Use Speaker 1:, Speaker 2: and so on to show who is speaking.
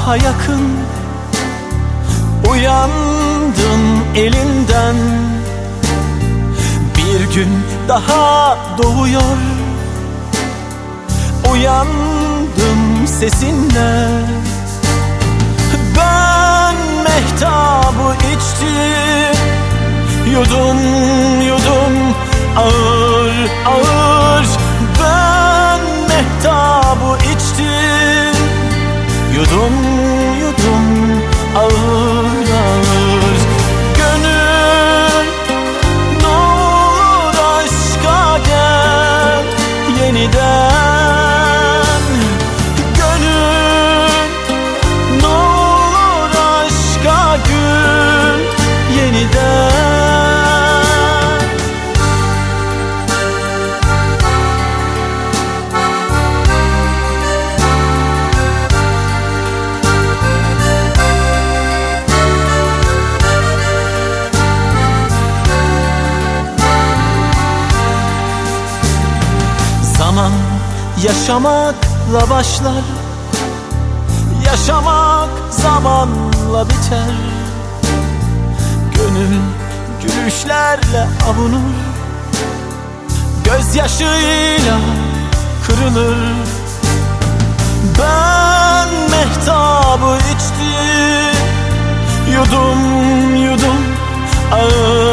Speaker 1: daha yakın. Uyandım elinden, bir gün daha doğuyor. Uyandım sesinle. Ben mehtabı içtim, yudum yudum ağır ağır. Ben mehtabı içtim, yudum yudum ağır ağır. Gönül ne olur aşka gel yeniden. Gönül ne olur aşka gül yeniden. Zaman yaşamakla başlar, yaşamak zamanla biter. Gönül gülüşlerle avunur, gözyaşıyla kırılır. Ben mehtabı içtim, yudum yudum ağır